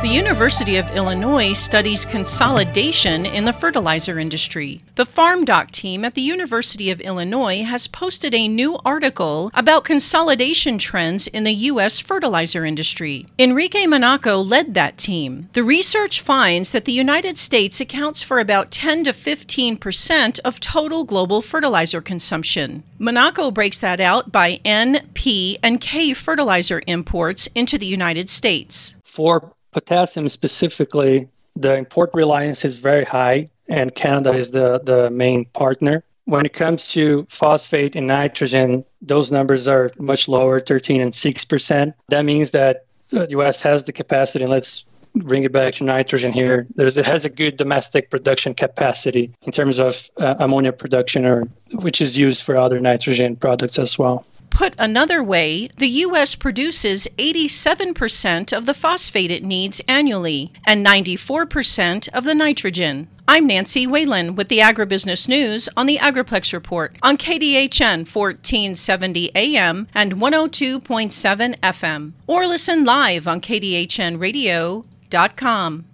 The University of Illinois studies consolidation in the fertilizer industry. The FarmDoc team at the University of Illinois has posted a new article about consolidation trends in the U.S. fertilizer industry. Enrique Monaco led that team. The research finds that the United States accounts for about 10 to 15% of total global fertilizer consumption. Monaco breaks that out by N, P, and K fertilizer imports into the United States. For potassium specifically, the import reliance is very high, and Canada is the main partner. When it comes to phosphate and nitrogen, those numbers are much lower, 13 and 6%. That means that the U.S. has the capacity, and let's bring it back to nitrogen here. It has a good domestic production capacity in terms of ammonia production, which is used for other nitrogen products as well. Put another way, the U.S. produces 87% of the phosphate it needs annually and 94% of the nitrogen. I'm Nancy Whalen with the Agribusiness News on the Agriplex Report on KDHN 1470 AM and 102.7 FM. Or listen live on kdhnradio.com.